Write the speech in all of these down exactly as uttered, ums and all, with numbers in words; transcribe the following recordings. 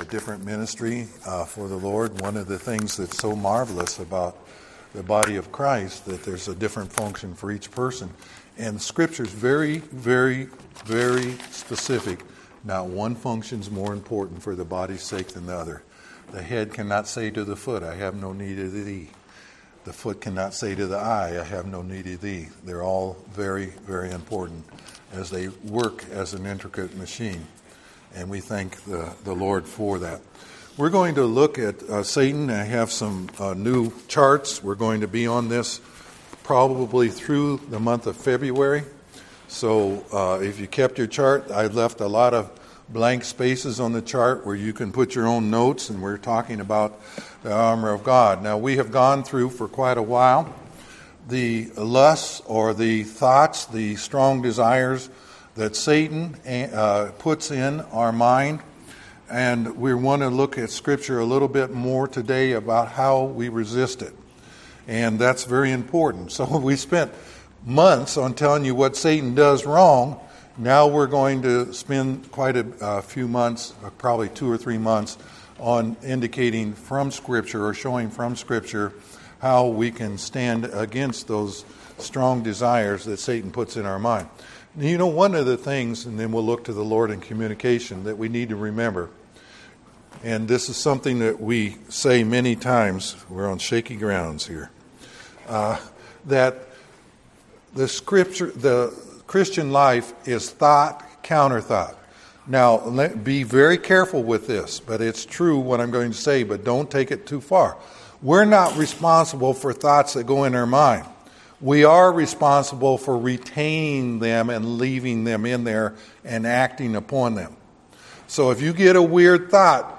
different ministry uh, for the Lord. One of the things that's so marvelous about the body of Christ, that there's a different function for each person. And the Scripture's very, very, very specific. Not one function's more important for the body's sake than the other. The head cannot say to the foot, I have no need of thee. The foot cannot say to the eye, I have no need of thee. They're all very, very important as they work as an intricate machine. And we thank the, the Lord for that. We're going to look at uh, Satan. I have some uh, new charts. We're going to be on this probably through the month of February. So uh, if you kept your chart, I left a lot of blank spaces on the chart where you can put your own notes, and we're talking about the armor of God. Now, we have gone through for quite a while the lusts or the thoughts, the strong desires that Satan uh, puts in our mind. And we want to look at Scripture a little bit more today about how we resist it. And that's very important. So we spent months on telling you what Satan does wrong. Now we're going to spend quite a, a few months, probably two or three months, on indicating from Scripture or showing from Scripture how we can stand against those strong desires that Satan puts in our mind. You know, one of the things, and then we'll look to the Lord in communication, that we need to remember, and this is something that we say many times, we're on shaky grounds here, uh, that the Scripture, the Christian life is thought, counter thought. Now, let, be very careful with this, but it's true what I'm going to say, but don't take it too far. We're not responsible for thoughts that go in our mind. We are responsible for retaining them and leaving them in there and acting upon them. So if you get a weird thought,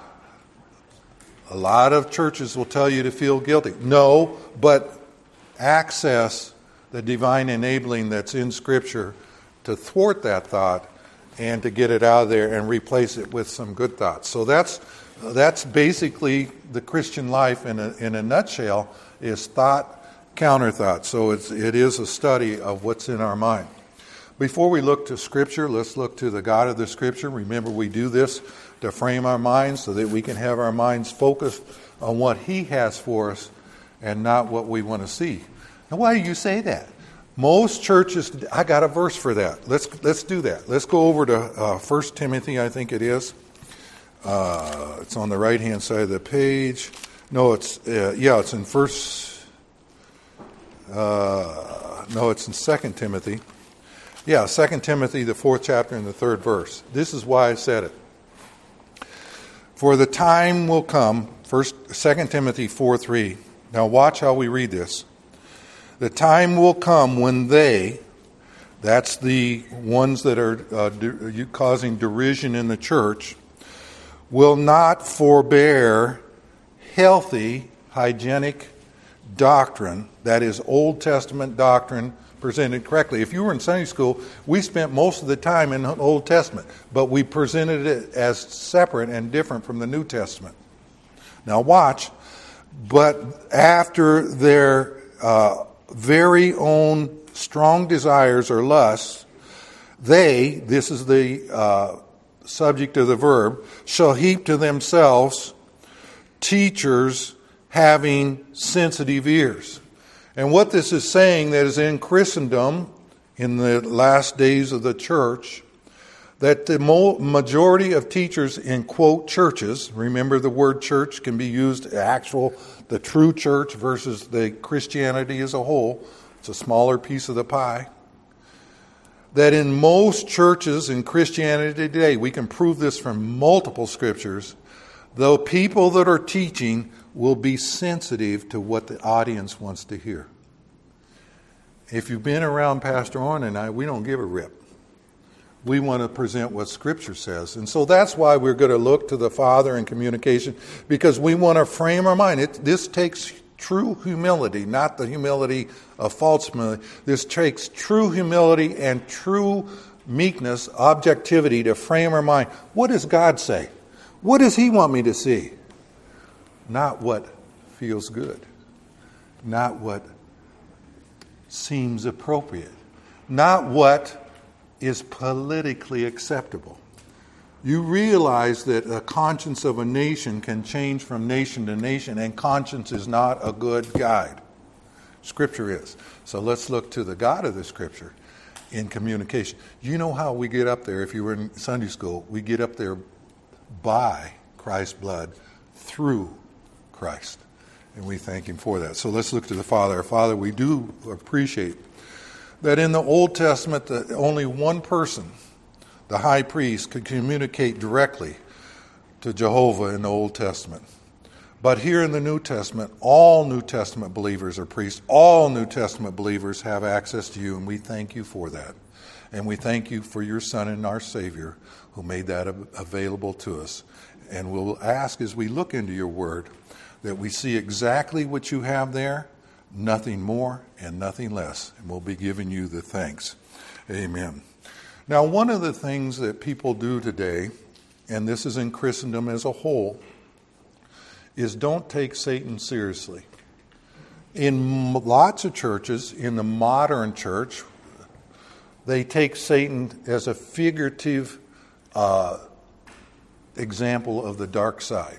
a lot of churches will tell you to feel guilty. No, but access the divine enabling that's in Scripture to thwart that thought and to get it out of there and replace it with some good thoughts. So that's that's basically the Christian life in a, in a nutshell, is thought, counter thought. So it's, it is a study of what's in our mind. Before we look to Scripture, let's look to the God of the Scripture. Remember, we do this to frame our minds so that we can have our minds focused on what He has for us and not what we want to see. Now, why do you say that? Most churches, I got a verse for that. Let's let's do that. Let's go over to uh, First Timothy, I think it is. Uh, it's on the right-hand side of the page. No, it's, uh, yeah, it's in First, uh, no, it's in Second Timothy. Yeah, Second Timothy, the fourth chapter and the third verse. This is why I said it. For the time will come, First, Second Timothy four three. Now watch how we read this. The time will come when they, that's the ones that are uh, de- causing derision in the church, will not forbear healthy, hygienic doctrine, that is Old Testament doctrine presented correctly. If you were in Sunday school, we spent most of the time in the Old Testament, but we presented it as separate and different from the New Testament. Now watch, but after their uh, very own strong desires or lusts, they, this is the uh, subject of the verb, shall heap to themselves teachers having sensitive ears. And what this is saying, that is in Christendom, in the last days of the church, that the majority of teachers in, quote, churches, remember the word church can be used actual, the true church versus the Christianity as a whole. It's a smaller piece of the pie. That in most churches in Christianity today, we can prove this from multiple scriptures, the people that are teaching will be sensitive to what the audience wants to hear. If you've been around Pastor Orrin and I, we don't give a rip. We want to present what Scripture says. And so that's why we're going to look to the Father in communication, because we want to frame our mind. It, this takes true humility, not the humility of false humility. This takes true humility and true meekness, objectivity to frame our mind. What does God say? What does He want me to see? Not what feels good. Not what seems appropriate. Not what is politically acceptable. You realize that the conscience of a nation can change from nation to nation, and conscience is not a good guide. Scripture is. So let's look to the God of the Scripture in communication. You know how we get up there, if you were in Sunday school, we get up there by Christ's blood through Christ. And we thank Him for that. So let's look to the Father. Our Father, we do appreciate that in the Old Testament, that only one person, the high priest, could communicate directly to Jehovah in the Old Testament. But here in the New Testament, all New Testament believers are priests. All New Testament believers have access to you, and we thank you for that. And we thank you for your Son and our Savior who made that available to us. And we'll ask as we look into your word that we see exactly what you have there, nothing more and nothing less. And we'll be giving you the thanks. Amen. Now, one of the things that people do today, and this is in Christendom as a whole, is don't take Satan seriously. In lots of churches, in the modern church, they take Satan as a figurative uh, example of the dark side.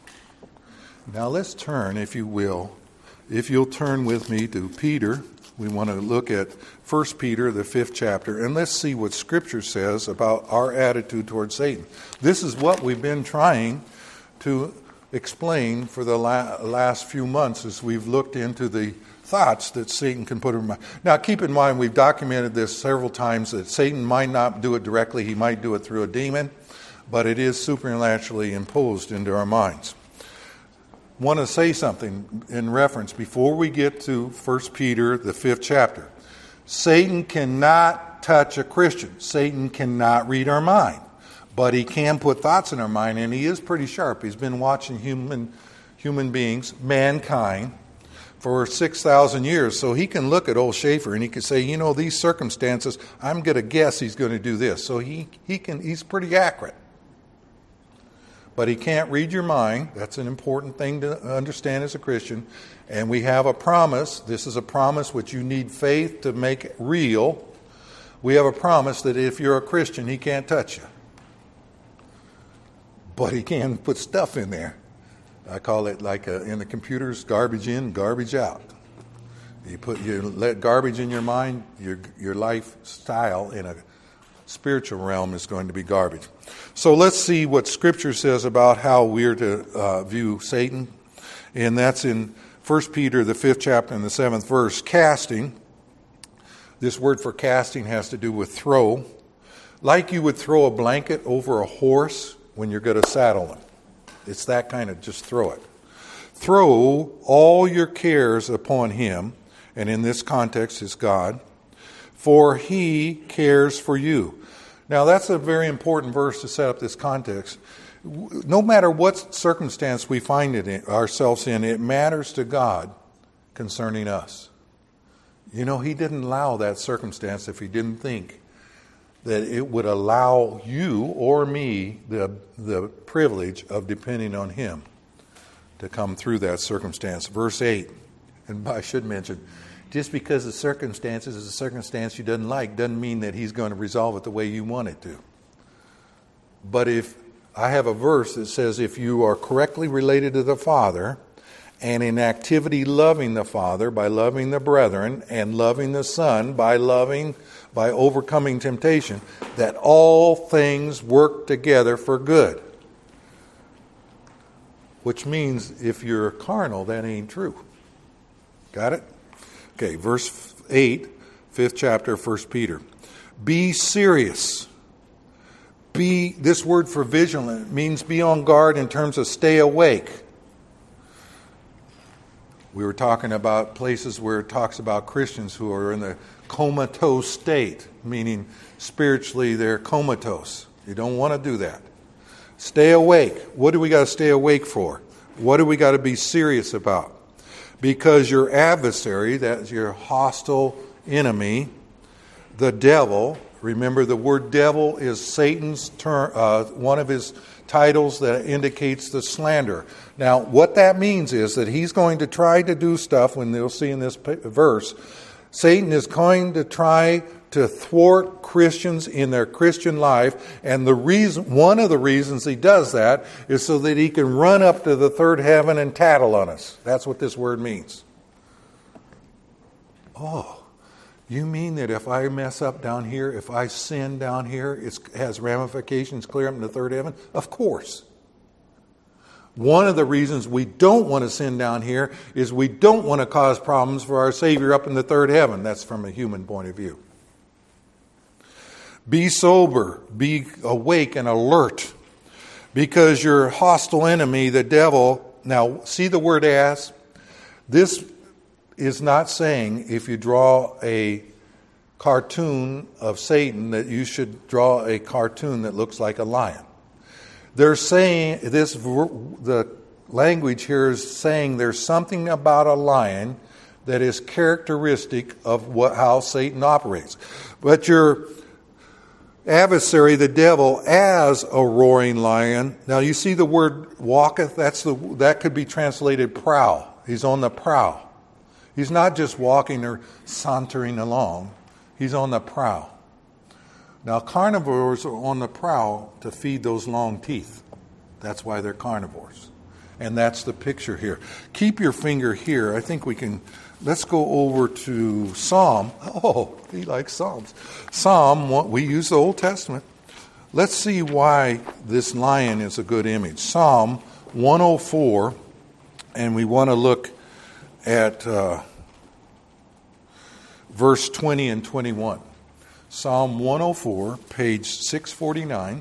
Now let's turn, if you will, if you'll turn with me to Peter. We want to look at First Peter, the fifth chapter, and let's see what Scripture says about our attitude towards Satan. This is what we've been trying to explain for the la- last few months as we've looked into the thoughts that Satan can put in mind. Now, keep in mind, we've documented this several times, that Satan might not do it directly. He might do it through a demon, but it is supernaturally imposed into our minds. I want to say something in reference before we get to First Peter, the fifth chapter. Satan cannot touch a Christian. Satan cannot read our mind. But he can put thoughts in our mind, and he is pretty sharp. He's been watching human human beings, mankind, for six thousand years. So he can look at old Schaefer and he can say, you know, these circumstances, I'm going to guess he's going to do this. So he, he can he's pretty accurate. But he can't read your mind. That's an important thing to understand as a Christian. And we have a promise. This is a promise which you need faith to make real. We have a promise that if you're a Christian, he can't touch you. But he can put stuff in there. I call it like a, in the computers, garbage in, garbage out. You put you let garbage in your mind, your your lifestyle in a spiritual realm is going to be garbage. So let's see what Scripture says about how we're to uh, view Satan. And that's in First Peter, the fifth chapter and the seventh verse. Casting. This word for casting has to do with throw. Like you would throw a blanket over a horse when you're going to saddle him. It's that kind of just throw it. Throw all your cares upon him, and in this context is God, for he cares for you. Now that's a very important verse to set up this context. No matter what circumstance we find it in, ourselves in, it matters to God concerning us. You know, he didn't allow that circumstance if he didn't think that it would allow you or me the, the privilege of depending on him to come through that circumstance. Verse eight, and I should mention, just because the circumstances is a circumstance you doesn't like doesn't mean that he's going to resolve it the way you want it to. But if I have a verse that says if you are correctly related to the Father and in activity loving the Father by loving the brethren and loving the Son by loving by overcoming temptation, that all things work together for good. Which means if you're carnal, that ain't true. Got it? Okay, verse eight, fifth chapter, First Peter. Be serious. Be, this word for vigilant means be on guard in terms of stay awake. We were talking about places where it talks about Christians who are in the comatose state, meaning spiritually they're comatose. You don't want to do that. Stay awake. What do we got to stay awake for? What do we got to be serious about? Because your adversary, that's your hostile enemy, the devil, remember the word devil is Satan's term, uh, one of his titles that indicates the slander. Now, what that means is that he's going to try to do stuff, when they'll see in this verse, Satan is going to try to thwart Christians in their Christian life. And the reason, one of the reasons he does that is so that he can run up to the third heaven and tattle on us. That's what this word means. Oh, you mean that if I mess up down here, if I sin down here, it has ramifications clear up in the third heaven? Of course. One of the reasons we don't want to sin down here is we don't want to cause problems for our Savior up in the third heaven. That's from a human point of view. Be sober, be awake and alert, because your hostile enemy, the devil, now see the word as? This is not saying if you draw a cartoon of Satan that you should draw a cartoon that looks like a lion. They're saying this, the language here is saying there's something about a lion that is characteristic of what, how Satan operates. But your adversary, the devil, as a roaring lion. Now you see the word walketh. That's the that could be translated prowl. He's on the prowl. He's not just walking or sauntering along. He's on the prowl. Now, carnivores are on the prowl to feed those long teeth. That's why they're carnivores. And that's the picture here. Keep your finger here. I think we can, let's go over to Psalm. Oh, he likes Psalms. Psalm, we use the Old Testament. Let's see why this lion is a good image. Psalm one oh four, and we want to look at uh, verse twenty and twenty-one. Psalm one oh four, page six forty-nine,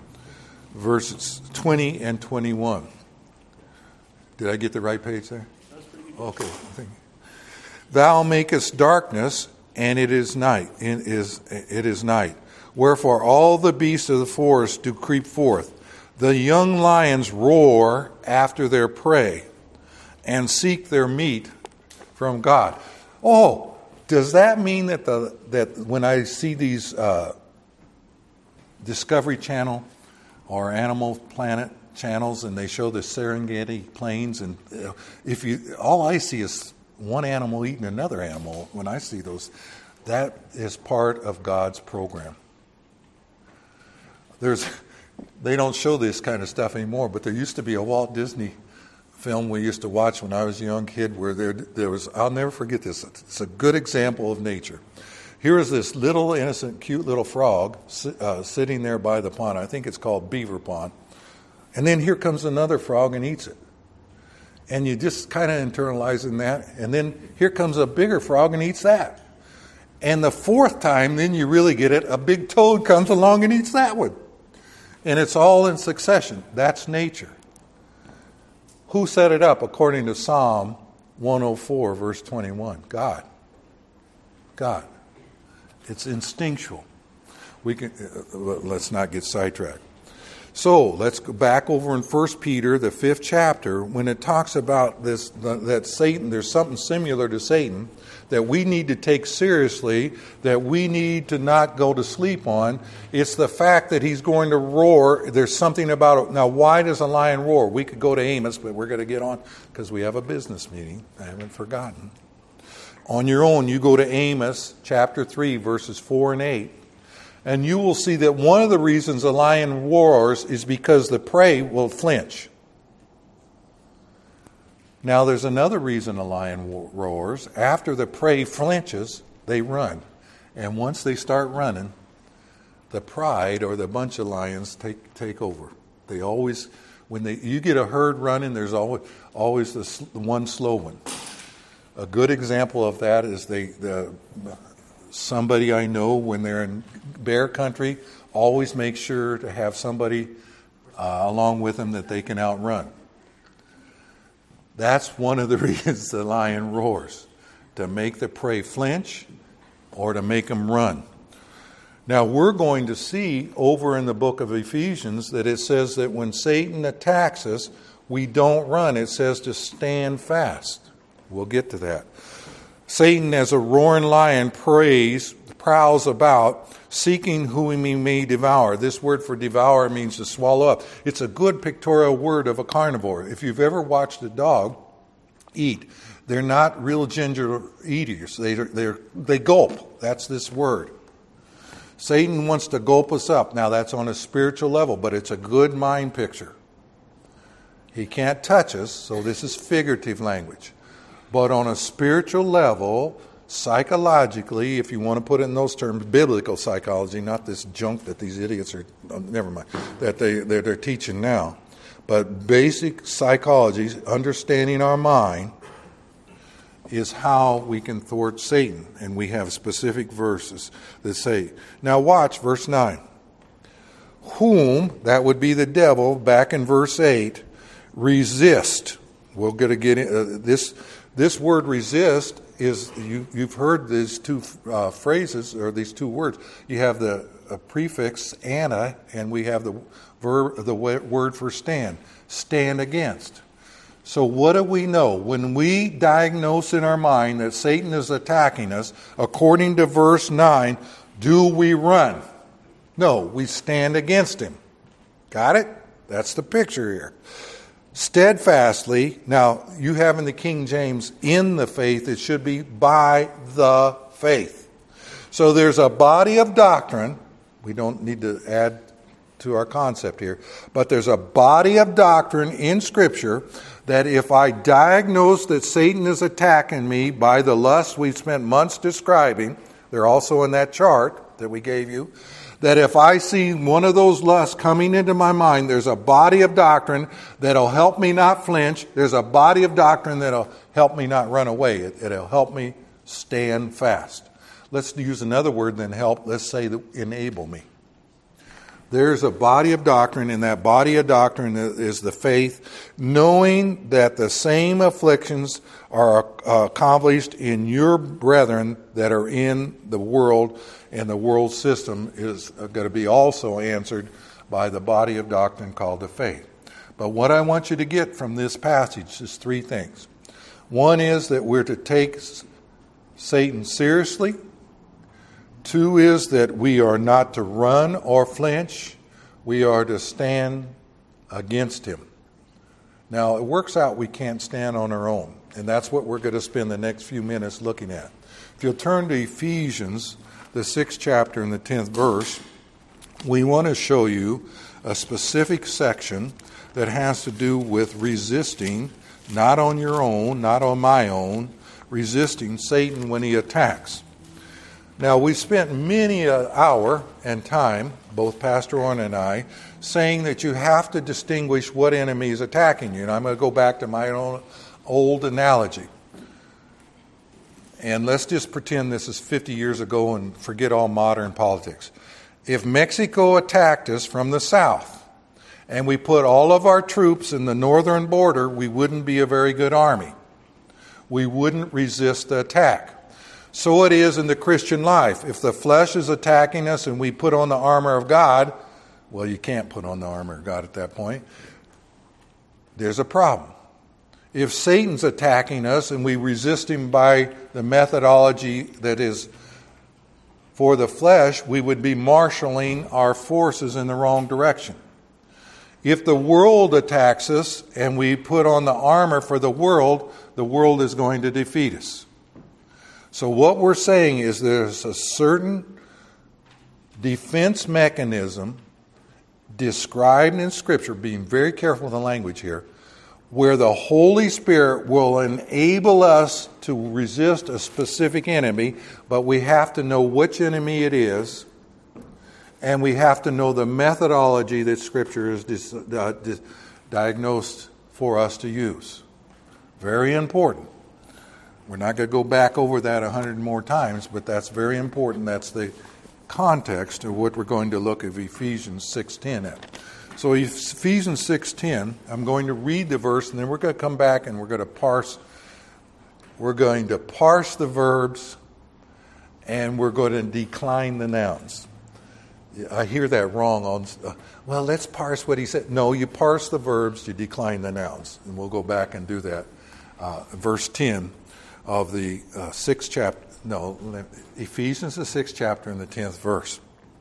verses twenty and twenty-one. Did I get the right page there? That's pretty good. Okay. Thank you. Thou makest darkness, and it is night. It is, it is night. Wherefore all the beasts of the forest do creep forth. The young lions roar after their prey, and seek their meat from God. Oh, does that mean that the that when I see these uh, Discovery Channel or Animal Planet channels and they show the Serengeti plains, and uh, if you all I see is one animal eating another animal, when I see those, that is part of God's program. There's they don't show this kind of stuff anymore, but there used to be a Walt Disney film we used to watch when I was a young kid where there there was, I'll never forget this, it's a good example of nature. Here is this little innocent cute little frog uh, sitting there by the pond. I think it's called Beaver Pond. And then here comes another frog and eats it. And you just kind of internalizing that. And then here comes a bigger frog and eats that. And the fourth time, then you really get it, a big toad comes along and eats that one. And it's all in succession. That's nature. Who set it up according to Psalm one oh four, verse twenty-one? God. God. It's instinctual. We can uh, let's not get sidetracked. So let's go back over in First Peter, the fifth chapter, when it talks about this, that Satan, there's something similar to Satan that we need to take seriously, that we need to not go to sleep on. It's the fact that he's going to roar. There's something about it. Now, why does a lion roar? We could go to Amos, but we're going to get on because we have a business meeting. I haven't forgotten. On your own, you go to Amos chapter three, verses four and eight. And you will see that one of the reasons a lion roars is because the prey will flinch. Now, there's another reason a lion roars. After the prey flinches, they run. And once they start running, the pride or the bunch of lions take take over. They always, when they you get a herd running, there's always always the one slow one. A good example of that is they the. Somebody I know, when they're in bear country, always make sure to have somebody uh, along with them that they can outrun. That's one of the reasons the lion roars, to make the prey flinch or to make them run. Now, we're going to see over in the book of Ephesians that it says that when Satan attacks us, we don't run. It says to stand fast. We'll get to that. Satan, as a roaring lion, preys, prowls about, seeking whom he may devour. This word for devour means to swallow up. It's a good pictorial word of a carnivore. If you've ever watched a dog eat, they're not real ginger eaters. They they they gulp. That's this word. Satan wants to gulp us up. Now, that's on a spiritual level, but it's a good mind picture. He can't touch us, so this is figurative language. But on a spiritual level, psychologically, if you want to put it in those terms, biblical psychology, not this junk that these idiots are, oh, never mind, that they, they're, they're teaching now. But basic psychology, understanding our mind, is how we can thwart Satan. And we have specific verses that say, now watch verse nine. Whom, that would be the devil, back in verse eight, resist. We're going to get in, uh, this. This word resist is, you, you've heard these two uh, phrases, or these two words. You have the uh, prefix ana, and we have the verb, the word for stand. Stand against. So what do we know? When we diagnose in our mind that Satan is attacking us, according to verse nine, do we run? No, we stand against him. Got it? That's the picture here. Steadfastly, now you have in the King James, in the faith, it should be by the faith. So there's a body of doctrine. We don't need to add to our concept here, but there's a body of doctrine in Scripture that if I diagnose that Satan is attacking me by the lust we've spent months describing, they're also in that chart that we gave you, that if I see one of those lusts coming into my mind, there's a body of doctrine that'll help me not flinch. There's a body of doctrine that'll help me not run away. It, it'll help me stand fast. Let's use another word than help. Let's say that enable me. There's a body of doctrine, and that body of doctrine is the faith, knowing that the same afflictions are accomplished in your brethren that are in the world, and the world system is going to be also answered by the body of doctrine called the faith. But what I want you to get from this passage is three things. One is that we're to take Satan seriously. Two is that we are not to run or flinch. We are to stand against him. Now, it works out we can't stand on our own. And that's what we're going to spend the next few minutes looking at. If you'll turn to Ephesians, the sixth chapter and the tenth verse, we want to show you a specific section that has to do with resisting, not on your own, not on my own, resisting Satan when he attacks. Now, we spent many an hour and time, both Pastor Orrin and I, saying that you have to distinguish what enemy is attacking you. And I'm going to go back to my own old analogy. And let's just pretend this is fifty years ago and forget all modern politics. If Mexico attacked us from the south and we put all of our troops in the northern border, we wouldn't be a very good army. We wouldn't resist the attack. So it is in the Christian life. If the flesh is attacking us and we put on the armor of God, well, you can't put on the armor of God at that point. There's a problem. If Satan's attacking us and we resist him by the methodology that is for the flesh, we would be marshaling our forces in the wrong direction. If the world attacks us and we put on the armor for the world, the world is going to defeat us. So what we're saying is there's a certain defense mechanism described in Scripture, being very careful with the language here, where the Holy Spirit will enable us to resist a specific enemy, but we have to know which enemy it is, and we have to know the methodology that Scripture has dis- uh, dis- diagnosed for us to use. Very important. We're not going to go back over that a hundred more times, but that's very important. That's the context of what we're going to look at Ephesians six ten at. So Ephesians six ten, I'm going to read the verse, and then we're going to come back and we're going to parse. We're going to parse the verbs, and we're going to decline the nouns. I hear that wrong. On uh, well, let's parse what he said. No, you parse the verbs, you decline the nouns, and we'll go back and do that. Uh, verse ten of the uh, sixth chapter. No, Ephesians, the sixth chapter and the tenth verse.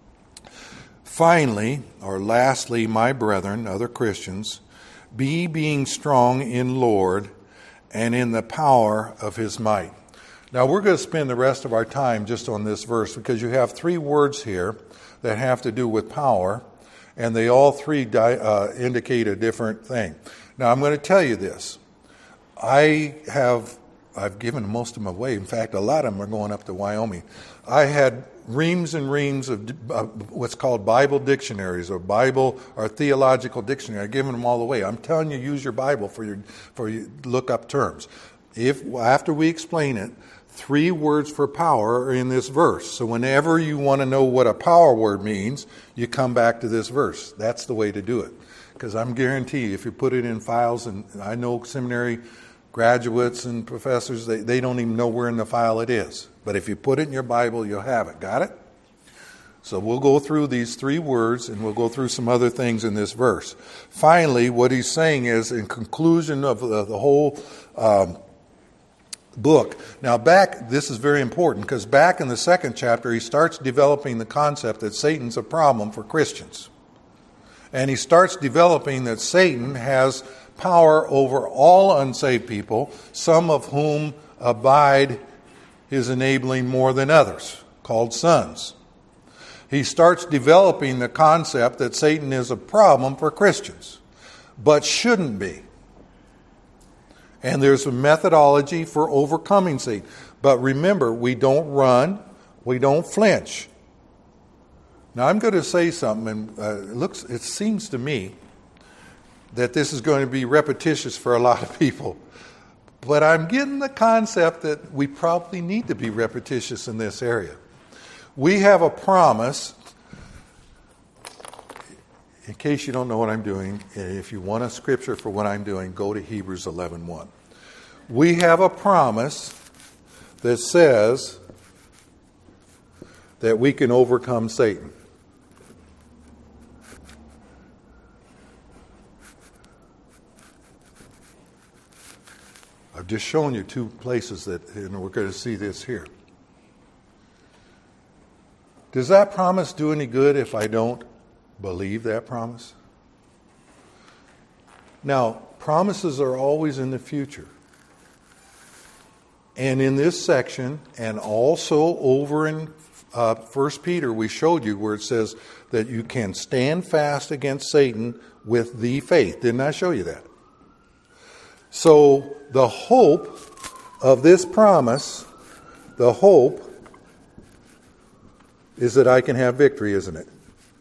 Finally, or lastly, my brethren, other Christians, be being strong in Lord and in the power of his might. Now we're going to spend the rest of our time just on this verse because you have three words here that have to do with power, and they all three di- uh, indicate a different thing. Now I'm going to tell you this. I have, I've given most of them away. In fact, a lot of them are going up to Wyoming. I had reams and reams of uh, what's called Bible dictionaries or Bible or theological dictionary. I've given them all away. I'm telling you, use your Bible for your for your look up terms. If after we explain it, three words for power are in this verse. So whenever you want to know what a power word means, you come back to this verse. That's the way to do it. Because I'm guarantee you, if you put it in files, and I know seminary graduates and professors, they, they don't even know where in the file it is. But if you put it in your Bible, you'll have it. Got it? So we'll go through these three words, and we'll go through some other things in this verse. Finally, what he's saying is, in conclusion of the, the whole um, book. Now back, this is very important, because back in the second chapter, he starts developing the concept that Satan's a problem for Christians. And he starts developing that Satan has power over all unsaved people, some of whom abide his enabling more than others, called sons. He starts developing the concept that Satan is a problem for Christians, but shouldn't be. And there's a methodology for overcoming Satan. But remember, we don't run, we don't flinch. Now I'm going to say something, and uh, it looks, it seems to me that this is going to be repetitious for a lot of people. But I'm getting the concept that we probably need to be repetitious in this area. We have a promise. In case you don't know what I'm doing, if you want a scripture for what I'm doing, go to Hebrews eleven one. We have a promise that says that we can overcome Satan. I've just shown you two places that, and we're going to see this here. Does that promise do any good if I don't believe that promise? Now, promises are always in the future. And in this section, and also over in uh, First Peter, we showed you where it says that you can stand fast against Satan with the faith. Didn't I show you that? So the hope of this promise, the hope is that I can have victory, isn't it?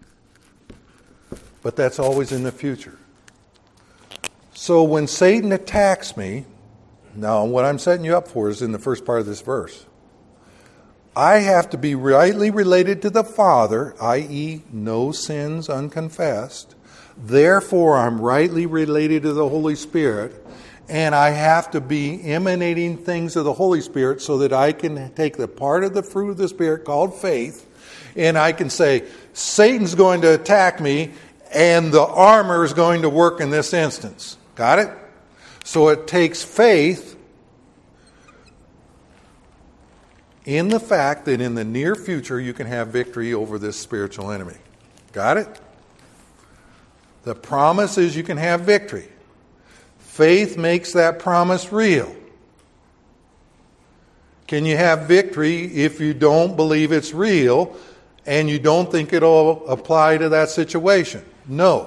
But that's always in the future. So when Satan attacks me, now what I'm setting you up for is in the first part of this verse. I have to be rightly related to the Father, that is no sins unconfessed. Therefore, I'm rightly related to the Holy Spirit. And I have to be emanating things of the Holy Spirit so that I can take the part of the fruit of the Spirit called faith, and I can say, Satan's going to attack me, and the armor is going to work in this instance. Got it? So it takes faith in the fact that in the near future you can have victory over this spiritual enemy. Got it? The promise is you can have victory. Faith makes that promise real. Can you have victory if you don't believe it's real and you don't think it'll apply to that situation? No.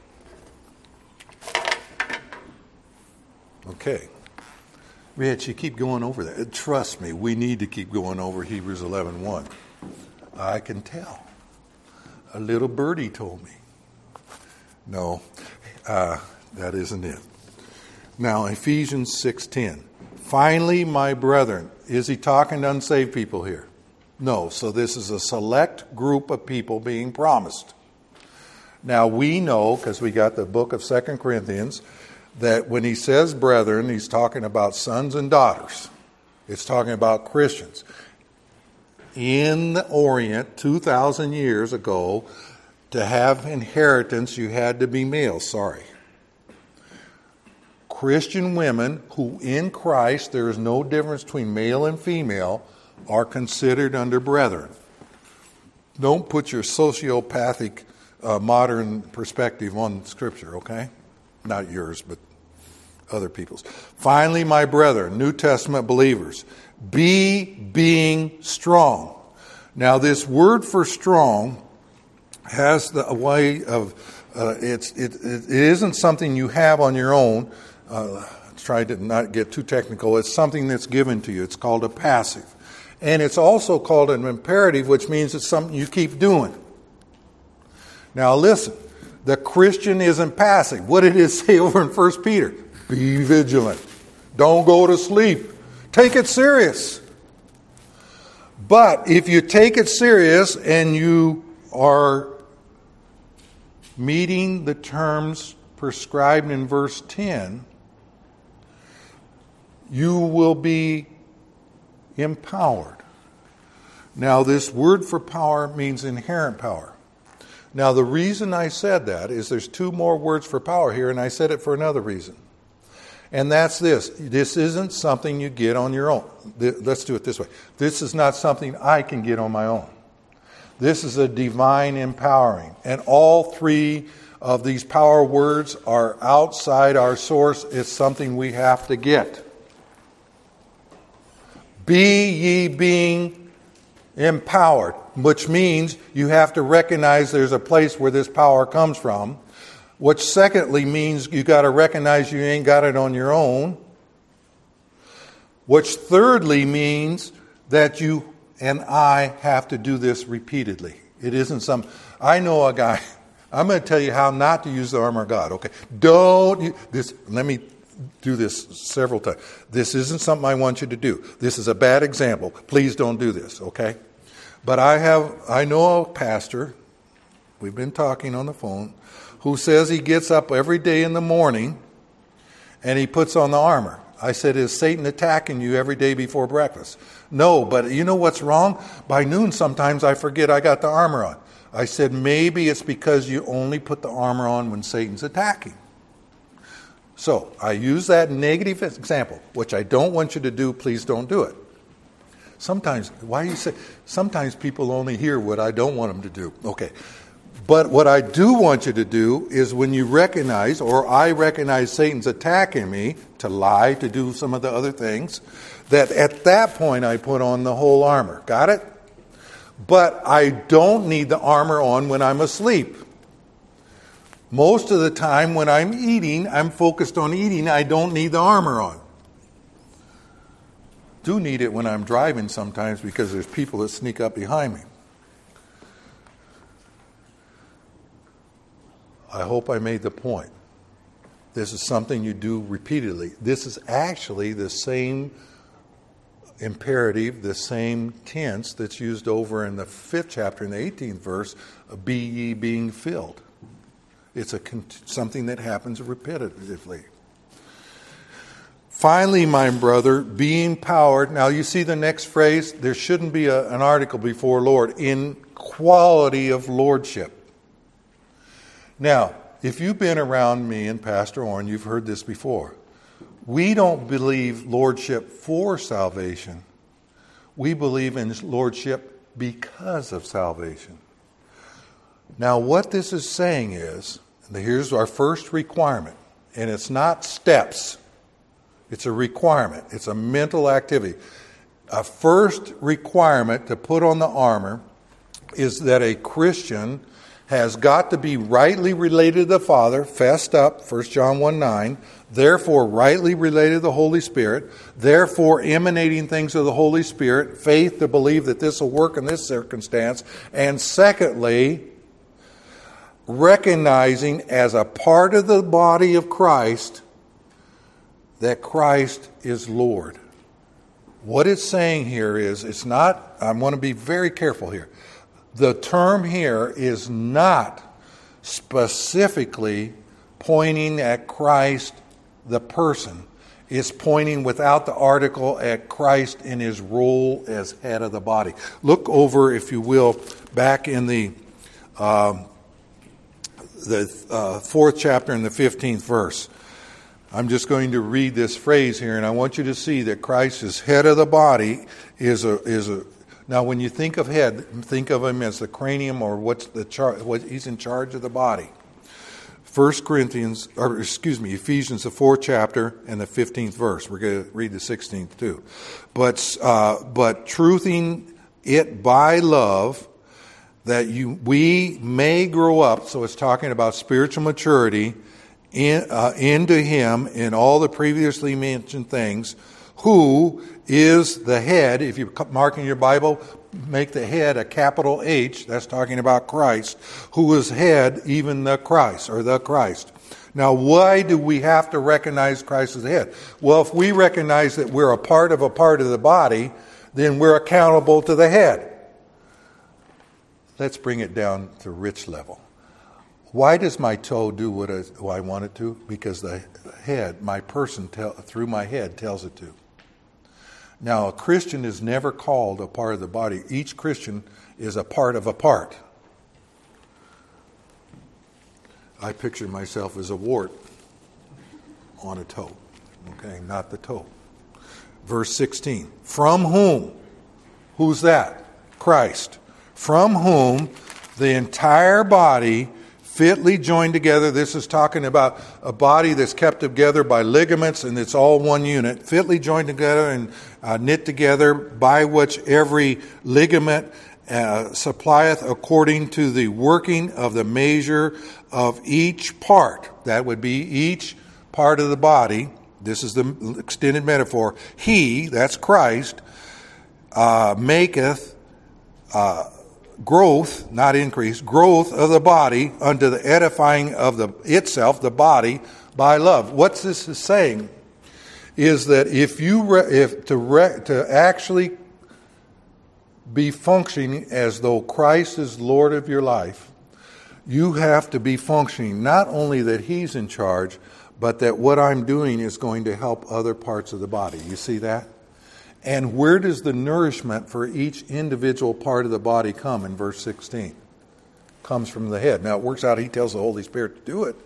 Okay. Rich, you keep going over that. Trust me, we need to keep going over Hebrews eleven one. I can tell. A little birdie told me. No, uh, that isn't it. Now, Ephesians six ten. Finally, my brethren. Is he talking to unsaved people here? No. So this is a select group of people being promised. Now, we know, because we got the book of Second Corinthians, that when he says brethren, he's talking about sons and daughters. It's talking about Christians. In the Orient, two thousand years ago, to have inheritance, you had to be male. Sorry. Christian women who in Christ, there is no difference between male and female, are considered under brethren. Don't put your sociopathic uh, modern perspective on Scripture, okay? Not yours, but other people's. Finally, my brethren, New Testament believers, be being strong. Now, this word for strong has the way of, uh, it's, it, it, it isn't something you have on your own. Uh, try to not get too technical. It's something that's given to you. It's called a passive. And it's also called an imperative, which means it's something you keep doing. Now listen, the Christian isn't passive. What did it say over in First Peter? Be vigilant. Don't go to sleep. Take it serious. But if you take it serious and you are meeting the terms prescribed in verse ten, you will be empowered. Now, this word for power means inherent power. Now, the reason I said that is there's two more words for power here, and I said it for another reason. And that's this. This isn't something you get on your own. Let's do it this way. This is not something I can get on my own. This is a divine empowering. And all three of these power words are outside our source. It's something we have to get. Be ye being empowered, which means you have to recognize there's a place where this power comes from, which secondly means you got to recognize you ain't got it on your own, which thirdly means that you and I have to do this repeatedly. It isn't some, I know a guy, I'm going to tell you how not to use the armor of God, okay? Don't, this, let me do this several times. This isn't something I want you to do. This is a bad example. Please don't do this, okay? But I have, I know a pastor, we've been talking on the phone, who says he gets up every day in the morning and he puts on the armor. I said, is Satan attacking you every day before breakfast? No, but you know what's wrong? By noon sometimes I forget I got the armor on. I said, maybe it's because you only put the armor on when Satan's attacking. So, I use that negative example, which I don't want you to do. Please don't do it. Sometimes, why do you say, sometimes people only hear what I don't want them to do. Okay. But what I do want you to do is when you recognize, or I recognize Satan's attacking me, to lie, to do some of the other things, that at that point I put on the whole armor. Got it? But I don't need the armor on when I'm asleep. Most of the time when I'm eating, I'm focused on eating. I don't need the armor on. Do need it when I'm driving sometimes because there's people that sneak up behind me. I hope I made the point. This is something you do repeatedly. This is actually the same imperative, the same tense that's used over in the fifth chapter in the eighteenth verse, be ye being filled. It's a something that happens repetitively. Finally, my brother, being powered. Now you see the next phrase, there shouldn't be a, an article before Lord, in quality of lordship. Now, if you've been around me and Pastor Orrin, you've heard this before. We don't believe lordship for salvation. We believe in lordship because of salvation. Now, what this is saying is, here's our first requirement, and it's not steps. It's a requirement. It's a mental activity. A first requirement to put on the armor is that a Christian has got to be rightly related to the Father, fessed up, First John one nine, therefore rightly related to the Holy Spirit, therefore emanating things of the Holy Spirit, faith to believe that this will work in this circumstance, and secondly, recognizing as a part of the body of Christ that Christ is Lord. What it's saying here is, it's not, I want to be very careful here. The term here is not specifically pointing at Christ, the person. It's pointing without the article at Christ in his role as head of the body. Look over, if you will, back in the um, the uh, fourth chapter in the fifteenth verse. I'm just going to read this phrase here, and I want you to see that Christ is head of the body. Is a is a now when you think of head, think of him as the cranium, or what's the char- what he's in charge of the body. First Corinthians, or excuse me, Ephesians, the fourth chapter and the fifteenth verse. We're going to read the sixteenth too. But uh, but truthing it by love, that you we may grow up. So it's talking about spiritual maturity in, uh, into Him in all the previously mentioned things, who is the head. If you mark in your Bible, make the head a capital H. That's talking about Christ, who is head, even the Christ, or the Christ. Now, why do we have to recognize Christ as the head? Well, if we recognize that we're a part of a part of the body, then we're accountable to the head. Let's bring it down to rich level. Why does my toe do what I, what I want it to? Because the head, my person, tell, through my head, tells it to. Now, a Christian is never called a part of the body. Each Christian is a part of a part. I picture myself as a wart on a toe. Okay, not the toe. Verse sixteen. From whom? Who's that? Christ. From whom the entire body fitly joined together. This is talking about a body that's kept together by ligaments, and it's all one unit. Fitly joined together and uh, knit together, by which every ligament uh, supplieth according to the working of the measure of each part. That would be each part of the body. This is the extended metaphor. He, that's Christ, uh, maketh uh, growth, not increase, growth of the body unto the edifying of the itself, the body, by love. What this is saying is that if you re, if to re, to actually be functioning as though Christ is Lord of your life, you have to be functioning not only that He's in charge, but that what I'm doing is going to help other parts of the body. You see that? And where does the nourishment for each individual part of the body come in verse sixteen? Comes from the head. Now it works out, He tells the Holy Spirit to do it.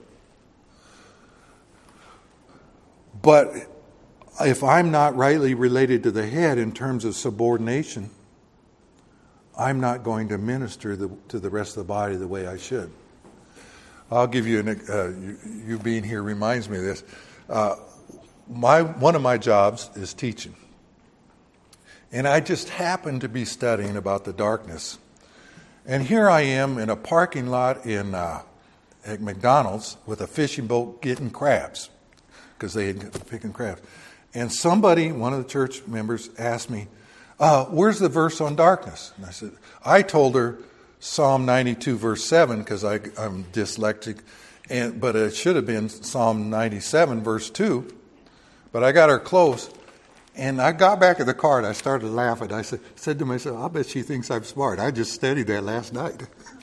But if I'm not rightly related to the head in terms of subordination, I'm not going to minister the, to the rest of the body the way I should. I'll give you, an, uh, you, you being here reminds me of this. Uh, my one of my jobs is teaching. And I just happened to be studying about the darkness. And here I am in a parking lot in uh, at McDonald's with a fishing boat getting crabs, because they had been picking crabs. And somebody, one of the church members, asked me, uh, where's the verse on darkness? And I said, I told her Psalm ninety-two, verse seven, because I'm dyslexic, and but it should have been Psalm ninety-seven, verse two. But I got her close. And I got back in the car and I started laughing. I said, said to myself, I bet she thinks I'm smart. I just studied that last night.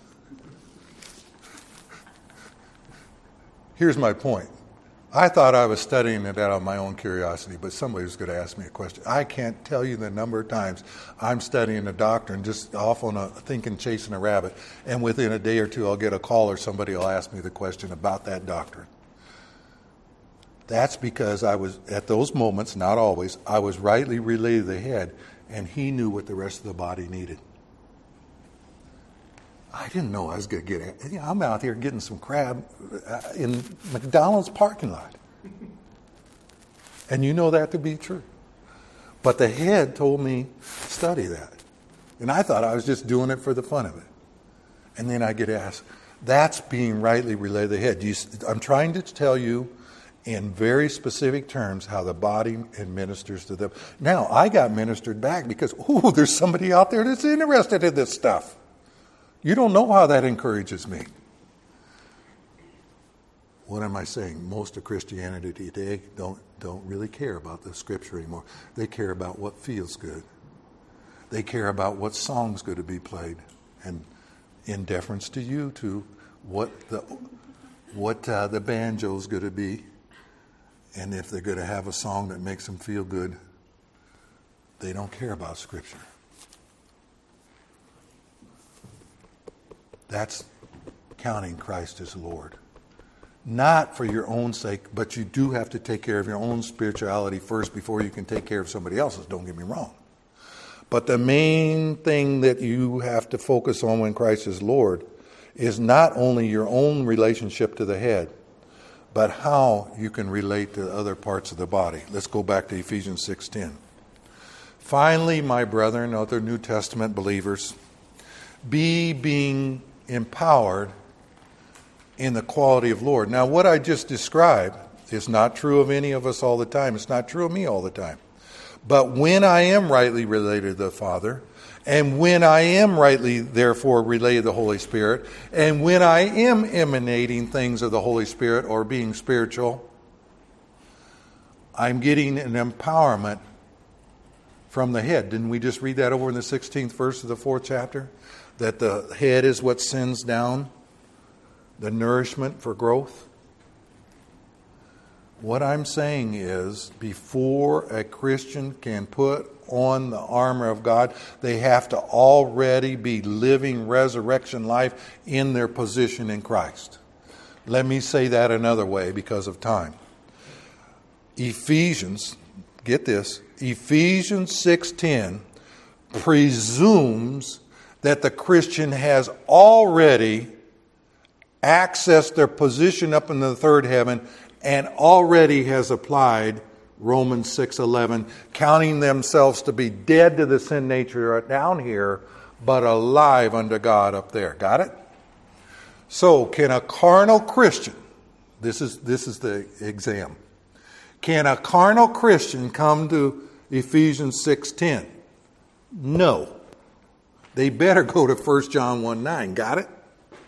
Here's my point. I thought I was studying it out of my own curiosity, but somebody was going to ask me a question. I can't tell you the number of times I'm studying a doctrine, just off on a thinking, chasing a rabbit, and within a day or two I'll get a call or somebody will ask me the question about that doctrine. That's because I was, at those moments, not always, I was rightly related to the head, and He knew what the rest of the body needed. I didn't know I was going to get, you know, I'm out here getting some crab in McDonald's parking lot. And you know that to be true. But the head told me, study that. And I thought I was just doing it for the fun of it. And then I get asked, that's being rightly related to the head. You, I'm trying to tell you in very specific terms how the body administers to them. Now, I got ministered back because, ooh, there's somebody out there that's interested in this stuff. You don't know how that encourages me. What am I saying? Most of Christianity today don't, don't really care about the Scripture anymore. They care about what feels good. They care about what song's going to be played. And in deference to you, to what the, what uh, the banjo's going to be. And if they're going to have a song that makes them feel good, they don't care about Scripture. That's counting Christ as Lord. Not for your own sake, but you do have to take care of your own spirituality first before you can take care of somebody else's, don't get me wrong. But the main thing that you have to focus on when Christ is Lord is not only your own relationship to the head, but how you can relate to other parts of the body. Let's go back to Ephesians six ten. Finally, my brethren, other New Testament believers, be being empowered in the quality of Lord. Now, what I just described is not true of any of us all the time. It's not true of me all the time. But when I am rightly related to the Father, and when I am rightly, therefore, related to the Holy Spirit, and when I am emanating things of the Holy Spirit or being spiritual, I'm getting an empowerment from the head. Didn't we just read that over in the sixteenth verse of the fourth chapter? That the head is what sends down the nourishment for growth? What I'm saying is, before a Christian can put on the armor of God, they have to already be living resurrection life in their position in Christ. Let me say that another way because of time. Ephesians, get this, Ephesians six ten presumes that the Christian has already accessed their position up in the third heaven and already has applied Romans six eleven, counting themselves to be dead to the sin nature down here, but alive unto God up there. Got it? So, can a carnal Christian, this is this is the exam, can a carnal Christian come to Ephesians six ten? No. They better go to First John one nine. Got it?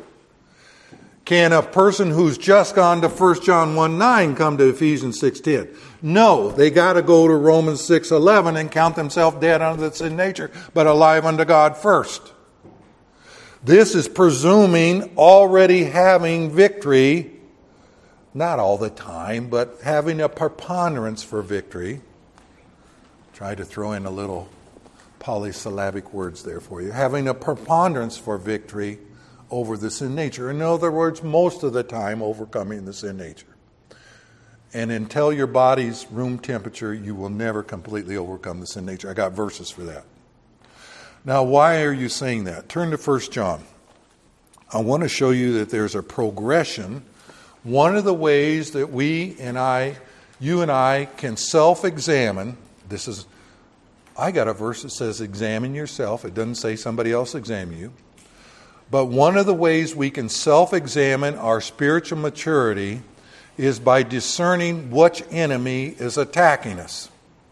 Can a person who's just gone to First John one nine come to Ephesians six ten? No, they got to go to Romans six eleven and count themselves dead unto the sin nature, but alive unto God first. This is presuming already having victory, not all the time, but having a preponderance for victory. Try to throw in a little polysyllabic words there for you. Having a preponderance for victory over the sin nature. In other words, most of the time overcoming the sin nature. And until your body's room temperature, you will never completely overcome the sin nature. I got verses for that. Now, why are you saying that? Turn to First John. I want to show you that there's a progression. One of the ways that we and I, you and I, can self-examine, this is, I got a verse that says examine yourself. It doesn't say somebody else examine you. But one of the ways we can self-examine our spiritual maturity is by discerning which enemy is attacking us.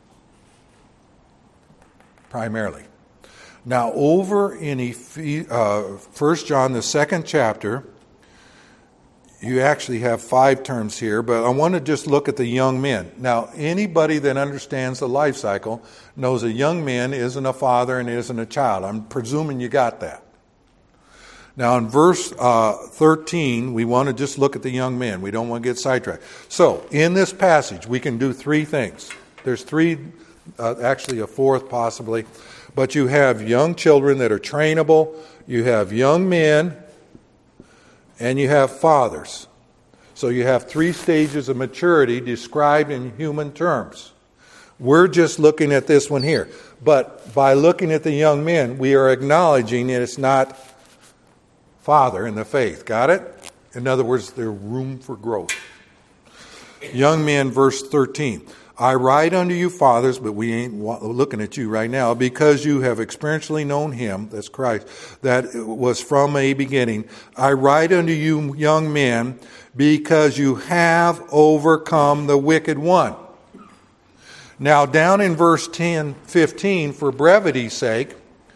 Primarily. Now, over in uh, First John, the second chapter, you actually have five terms here, but I want to just look at the young men. Now, anybody that understands the life cycle knows a young man isn't a father and isn't a child. I'm presuming you got that. Now, in verse uh, thirteen, we want to just look at the young men. We don't want to get sidetracked. So, in this passage, we can do three things. There's three, uh, actually a fourth possibly. But you have young children that are trainable. You have young men. And you have fathers. So you have three stages of maturity described in human terms. We're just looking at this one here. But by looking at the young men, we are acknowledging that it's not father in the faith. Got it? In other words, there's room for growth. Young men, verse thirteen. I write unto you, fathers, but we ain't looking at you right now, because you have experientially known him, that's Christ, that was from a beginning. I write unto you, young men, because you have overcome the wicked one. Now, down in verse ten, fifteen, for brevity's sake,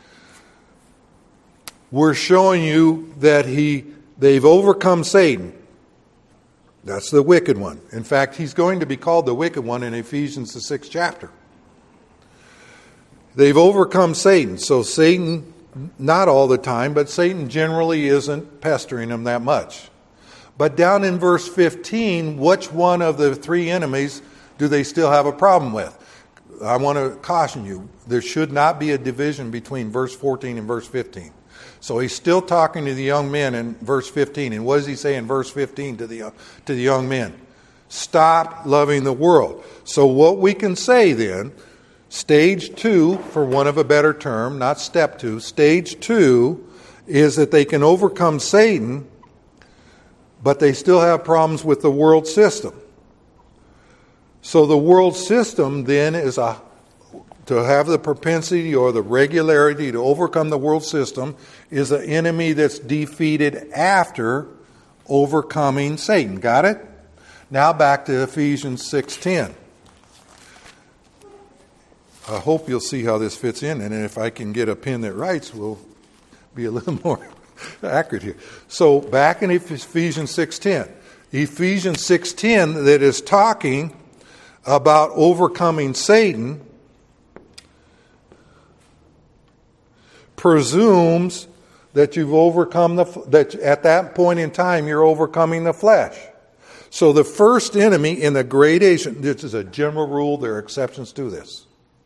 we're showing you that he they've overcome Satan. That's the wicked one. In fact, he's going to be called the wicked one in Ephesians, the sixth chapter. They've overcome Satan. So Satan, not all the time, but Satan generally isn't pestering them that much. But down in verse fifteen, which one of the three enemies do they still have a problem with? I want to caution you, there should not be a division between verse fourteen and verse fifteen. So he's still talking to the young men in verse fifteen. And what does he say in verse fifteen to the, to the young men? Stop loving the world. So what we can say then, stage two, for want of a better term, not step two, stage two is that they can overcome Satan but they still have problems with the world system. So the world system then is a to have the propensity or the regularity to overcome the world system is an enemy that's defeated after overcoming Satan. Got it? Now back to Ephesians six ten. I hope you'll see how this fits in, and if I can get a pen that writes, we'll be a little more accurate here. So back in Ephesians six ten. Ephesians six ten that is talking about overcoming Satan presumes that you've overcome the that at that point in time you're overcoming the flesh. So the first enemy in the gradation, this is a general rule, there are exceptions to this.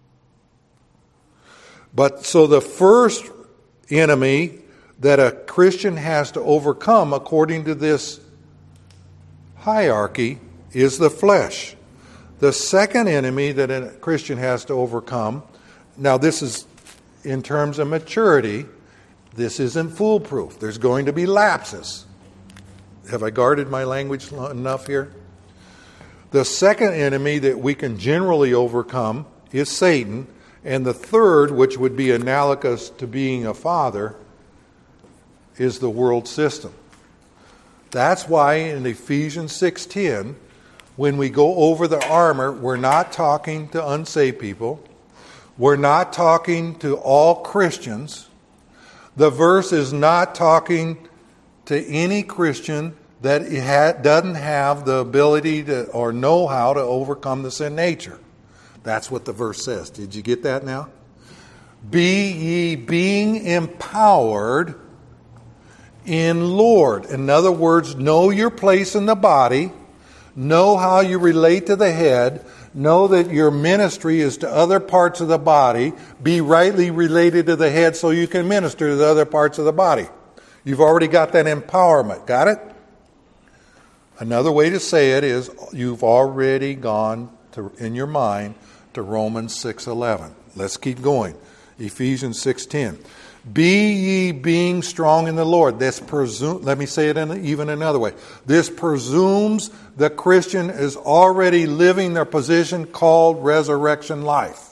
But so the first enemy that a Christian has to overcome according to this hierarchy is the flesh. The second enemy that a Christian has to overcome, now this is in terms of maturity, this isn't foolproof. There's going to be lapses. Have I guarded my language enough here? The second enemy that we can generally overcome is Satan. And the third, which would be analogous to being a father, is the world system. That's why in Ephesians six ten, when we go over the armor, we're not talking to unsaved people. We're not talking to all Christians. The verse is not talking to any Christian that doesn't have the ability to or know how to overcome the sin nature. That's what the verse says. Did you get that now? Be ye being empowered in Lord. In other words, know your place in the body. Know how you relate to the head. Know that your ministry is to other parts of the body. Be rightly related to the head so you can minister to the other parts of the body. You've already got that empowerment. Got it? Another way to say it is you've already gone to, in your mind to Romans six eleven. Let's keep going. Ephesians six ten. Be ye being strong in the Lord. This presume, let me say it in even another way. This presumes the Christian is already living their position called resurrection life.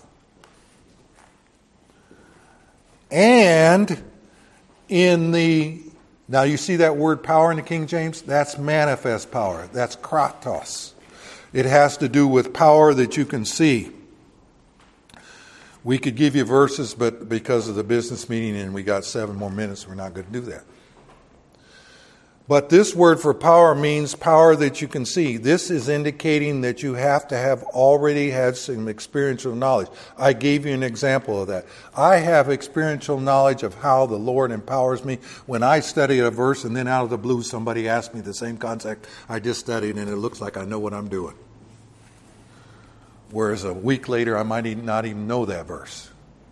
And in the, now you see that word power in the King James? That's manifest power. That's kratos. It has to do with power that you can see. We could give you verses, but because of the business meeting and we got seven more minutes, we're not going to do that. But this word for power means power that you can see. This is indicating that you have to have already had some experiential knowledge. I gave you an example of that. I have experiential knowledge of how the Lord empowers me when I study a verse and then out of the blue somebody asks me the same concept I just studied and it looks like I know what I'm doing. Whereas a week later, I might not even know that verse.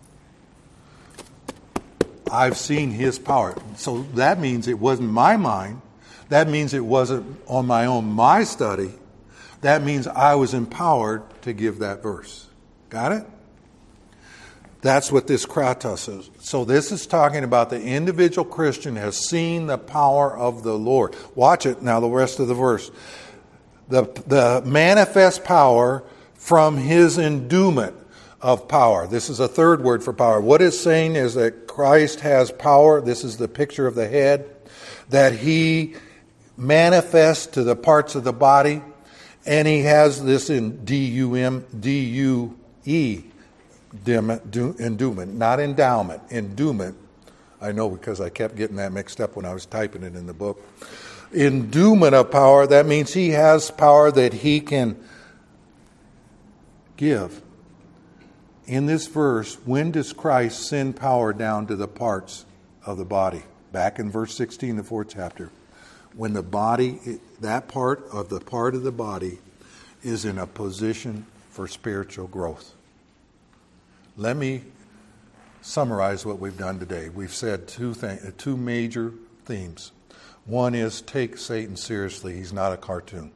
I've seen His power. So that means it wasn't my mind. That means it wasn't on my own, my study. That means I was empowered to give that verse. Got it? That's what this kratos is. So this is talking about the individual Christian has seen the power of the Lord. Watch it now, the rest of the verse. The, the manifest power from His endowment of power. This is a third word for power. What it's saying is that Christ has power. This is the picture of the head. That He manifests to the parts of the body. And He has this in D U M, D U E, endowment, not endowment, endowment. I know because I kept getting that mixed up when I was typing it in the book. Endowment of power, that means He has power that He can give. In this verse, when does Christ send power down to the parts of the body? Back in verse sixteen, the fourth chapter. When the body, that part of the part of the body is in a position for spiritual growth. Let me summarize what we've done today. We've said two things, two major themes. One is take Satan seriously. He's not a cartoon.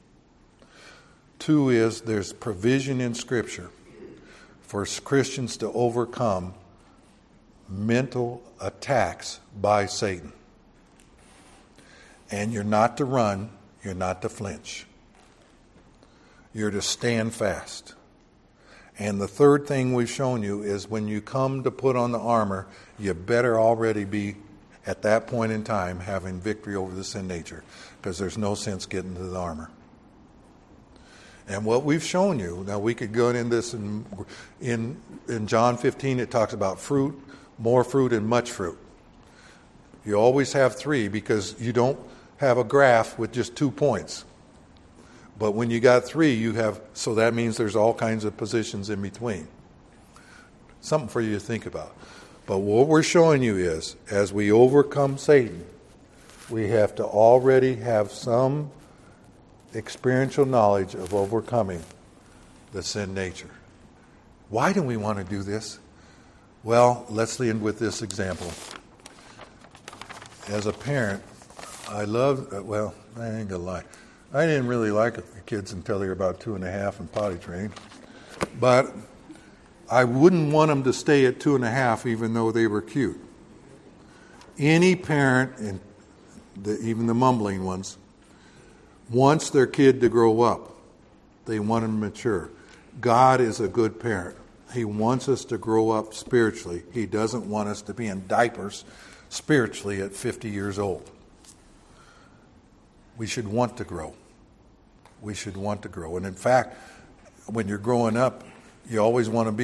Two is there's provision in Scripture for Christians to overcome mental attacks by Satan. And you're not to run, you're not to flinch. You're to stand fast. And the third thing we've shown you is when you come to put on the armor, you better already be, at that point in time, having victory over the sin nature, because there's no sense getting to the armor. And what we've shown you, now we could go into this in, in, in John fifteen, it talks about fruit, more fruit, and much fruit. You always have three because you don't have a graph with just two points. But when you got three, you have, so that means there's all kinds of positions in between. Something for you to think about. But what we're showing you is, as we overcome Satan, we have to already have some experiential knowledge of overcoming the sin nature. Why do we want to do this? Well, let's end with this example. As a parent, I love, well, I ain't gonna lie. I didn't really like the kids until they were about two and a half and potty trained. But I wouldn't want them to stay at two and a half even though they were cute. Any parent, and the, even the mumbling ones, wants their kid to grow up. They want them to mature. God is a good parent. He wants us to grow up spiritually. He doesn't want us to be in diapers spiritually at fifty years old. We should want to grow. We should want to grow. And in fact, when you're growing up, you always want to be